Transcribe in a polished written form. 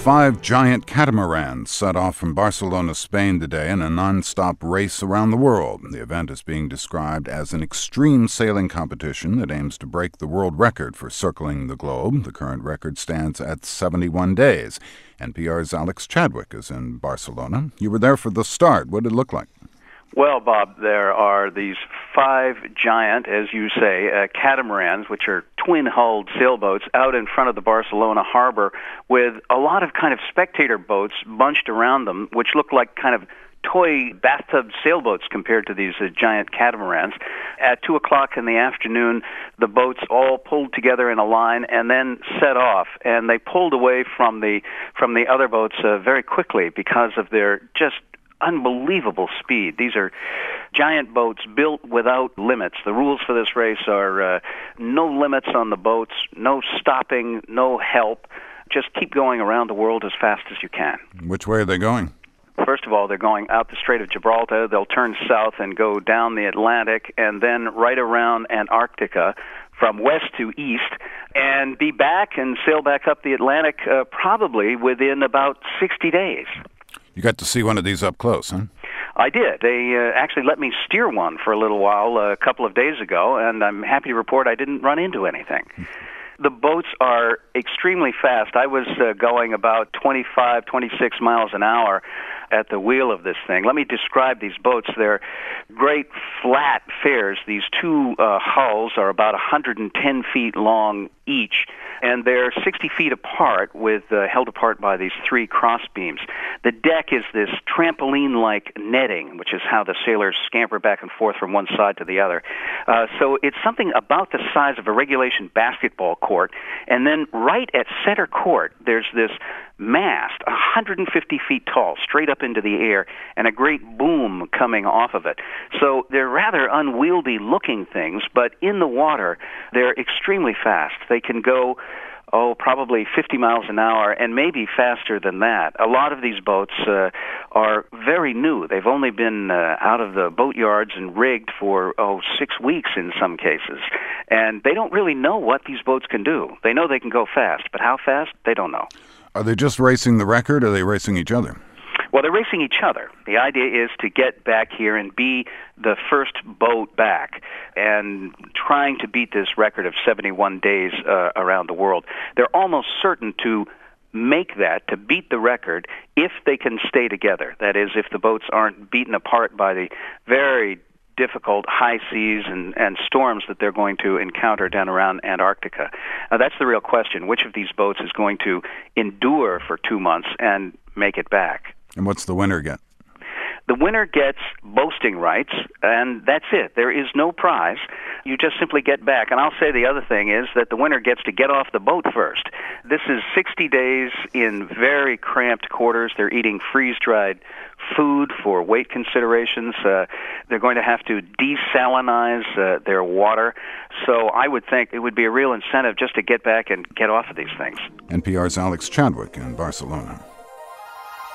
5 giant catamarans set off from Barcelona, Spain today in a non-stop race around the world. The event is being described as an extreme sailing competition that aims to break the world record for circling the globe. The current record stands at 71 days. NPR's Alex Chadwick is in Barcelona. You were there for the start. What did it look like? Well, Bob, there are these 5 giant, as you say, catamarans, which are twin-hulled sailboats, out in front of the Barcelona harbor with a lot of kind of spectator boats bunched around them, which look like kind of toy bathtub sailboats compared to these giant catamarans. At 2 o'clock in the afternoon, the boats all pulled together in a line and then set off. And they pulled away from the other boats very quickly because of their just unbelievable speed. These are giant boats built without limits. The rules for this race are no limits on the boats, no stopping, no help. Just keep going around the world as fast as you can. Which way are they going? First of all, they're going out the Strait of Gibraltar. They'll turn south and go down the Atlantic and then right around Antarctica from west to east and be back and sail back up the Atlantic probably within about 60 days. You got to see one of these up close, huh? I did. They actually let me steer one for a little while a couple of days ago, and I'm happy to report I didn't run into anything. The boats are extremely fast. I was going about 25, 26 miles an hour at the wheel of this thing. Let me describe these boats. They're great flat fares. These 2 hulls are about 110 feet long each, and they're 60 feet apart with held apart by these 3 cross beams. The deck is this trampoline-like netting, which is how the sailors scamper back and forth from one side to the other. So it's something about the size of a regulation basketball court, and then right at center court, there's this mast, 150 feet tall, straight up into the air, and a great boom coming off of it. So they're rather unwieldy-looking things, but in the water, they're extremely fast. They can go probably 50 miles an hour, and maybe faster than that. A lot of these boats are very new. They've only been out of the boatyards and rigged for 6 weeks in some cases. And they don't really know what these boats can do. They know they can go fast, but how fast, they don't know. Are they just racing the record, or are they racing each other? Well, they're racing each other. The idea is to get back here and be the first boat back and trying to beat this record of 71 days around the world. They're almost certain to make that, to beat the record, if they can stay together. That is, if the boats aren't beaten apart by the very difficult high seas and storms that they're going to encounter down around Antarctica. Now, that's the real question. Which of these boats is going to endure for 2 months and make it back? And what's the winner get? The winner gets boasting rights, and that's it. There is no prize. You just simply get back. And I'll say the other thing is that the winner gets to get off the boat first. This is 60 days in very cramped quarters. They're eating freeze-dried food for weight considerations. They're going to have to desalinize their water. So I would think it would be a real incentive just to get back and get off of these things. NPR's Alex Chadwick in Barcelona.